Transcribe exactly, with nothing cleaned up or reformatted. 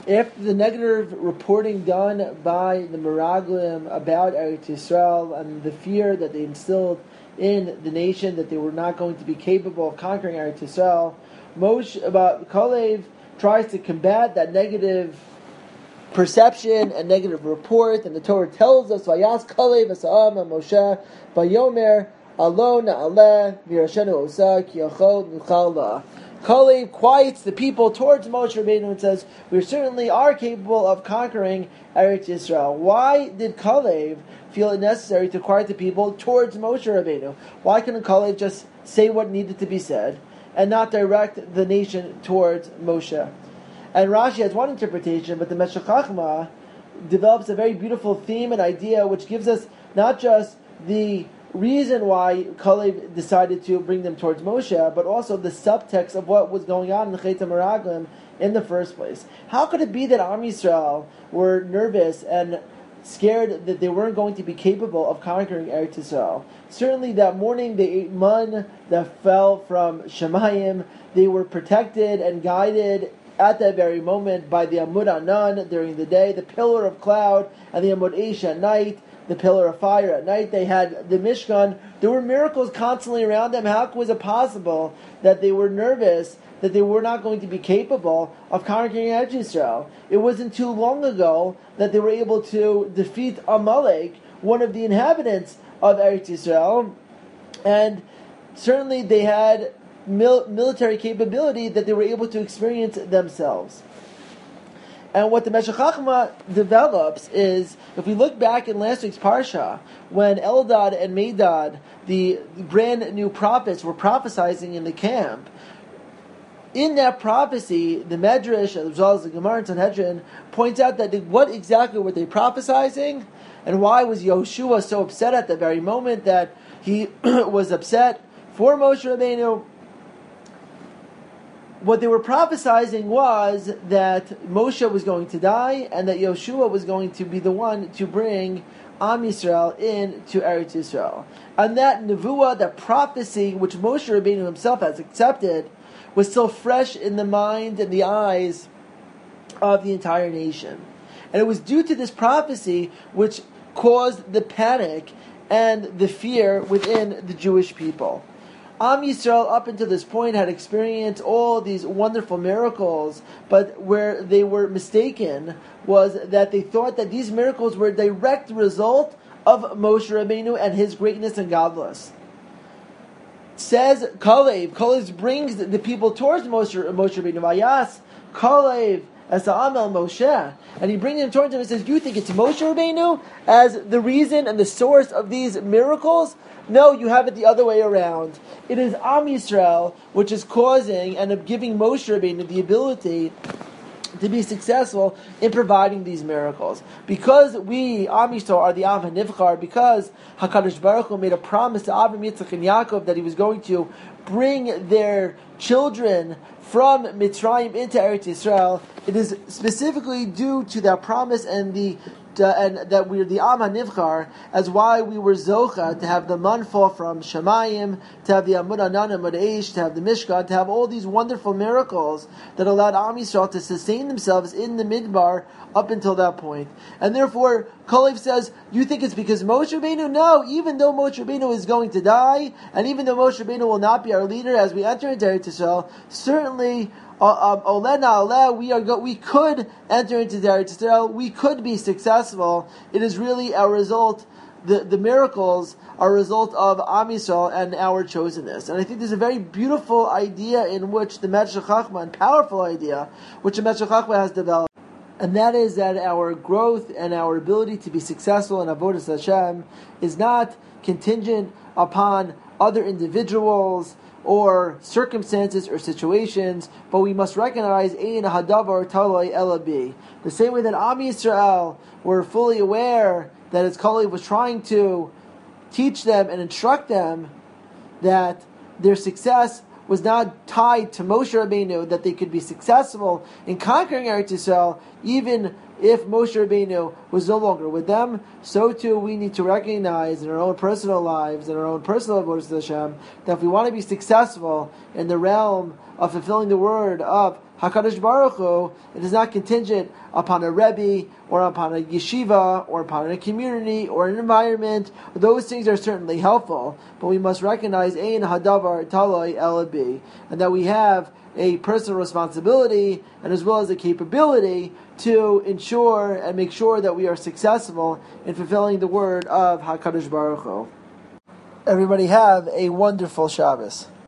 After the negative reporting done by the Meraglim about Eretz Yisrael and the fear that they instilled in the nation that they were not going to be capable of conquering Eretz Yisrael, Moshe about Kalev tries to combat that negative perception and negative report, and the Torah tells us, "Vayas Kalev asa'am Moshe vayomer alo na'aleh v'yirashenu osa ki yachol nuchal la." Kalev quiets the people towards Moshe Rabbeinu and says, "We certainly are capable of conquering Eretz Yisrael." Why did Kalev feel it necessary to quiet the people towards Moshe Rabbeinu? Why couldn't Kalev just say what needed to be said and not direct the nation towards Moshe? And Rashi has one interpretation, but the Meshech Chochmah develops a very beautiful theme and idea which gives us not just the reason why Kalev decided to bring them towards Moshe, but also the subtext of what was going on in the Chet HaMeraglim in the first place. How could it be that Am Yisrael were nervous and scared that they weren't going to be capable of conquering Eretz Yisrael? Certainly that morning they ate man that fell from Shemayim. They were protected and guided at that very moment by the Amud Anan during the day, the pillar of cloud, and the Amud Eish at night, the pillar of fire at night. They had the Mishkan. There were miracles constantly around them. How was it possible that they were nervous, that they were not going to be capable of conquering Eretz Yisrael? It wasn't too long ago that they were able to defeat Amalek, one of the inhabitants of Eretz Yisrael, and certainly they had mil- military capability that they were able to experience themselves. And what the Meshech Chochmah develops is, if we look back in last week's Parsha, when Eldad and Medad, the brand new prophets, were prophesying in the camp, in that prophecy, the Medrash, as well as the Gemara and Sanhedrin, points out that what exactly were they prophesying, and why was Yoshua so upset at the very moment that he was upset for Moshe Rabbeinu. What they were prophesying was that Moshe was going to die and that Yoshua was going to be the one to bring Am Yisrael into Eretz Yisrael. And that nevuah, that prophecy, which Moshe Rabbeinu himself has accepted, was still fresh in the mind and the eyes of the entire nation. And it was due to this prophecy which caused the panic and the fear within the Jewish people. Am Yisrael, up until this point, had experienced all these wonderful miracles, but where they were mistaken was that they thought that these miracles were a direct result of Moshe Rabbeinu and his greatness and godless. Says Kalev, Kalev brings the people towards Moshe, Moshe Rabbeinu. Vayas Kalev as the Amel Moshe, and he brings them towards him and says, "Do you think it's Moshe Rabbeinu as the reason and the source of these miracles? No, you have it the other way around. It is Am Yisrael which is causing and giving Moshe Rabbeinu the ability to be successful in providing these miracles. Because we, Am Yisrael, are the Am HaNivchar, because HaKadosh Baruch Hu made a promise to Avraham, Yitzchak, and Yaakov that he was going to bring their children from Mitzrayim into Eretz Yisrael, it is specifically due to that promise and the Uh, and that we're the Am HaNivchar, as why we were Zocha to have the man fall from Shemayim, to have the Amud Anan and Amud Eish, to have the Mishkan, to have all these wonderful miracles that allowed Am Yisrael to sustain themselves in the Midbar up until that point. And therefore, Kalev says, you think it's because Moshe Rabbeinu? No, even though Moshe Rabbeinu is going to die, and even though Moshe Rabbeinu will not be our leader as we enter into Eretz Yisrael, certainly Olena Oleh, we are go, we could enter into Eretz Yisrael, we could be successful. It is really a result, the, the miracles are a result of Am Yisrael and our chosenness. And I think there's a very beautiful idea in which the Meshech Chochmah, and powerful idea, which the Meshech Chochmah has developed. And that is that our growth and our ability to be successful in Avodas Hashem is not contingent upon other individuals or circumstances or situations, but we must recognize Ein Hadavar Taloi Ela Bi. The same way that Am Yisrael were fully aware that his Kalev was trying to teach them and instruct them that their success was not tied to Moshe Rabbeinu, that they could be successful in conquering Eretz Yisrael, even if Moshe Rabbeinu was no longer with them. So too we need to recognize in our own personal lives, in our own personal avodas Hashem, that if we want to be successful in the realm of fulfilling the word of HaKadosh Baruch Hu, it is not contingent upon a Rebbe, or upon a yeshiva, or upon a community, or an environment. Those things are certainly helpful, but we must recognize Ein Hadavar Taloi Elabi, and that we have a personal responsibility, and as well as a capability to ensure and make sure that we are successful in fulfilling the word of HaKadosh Baruch Hu. Everybody have a wonderful Shabbos.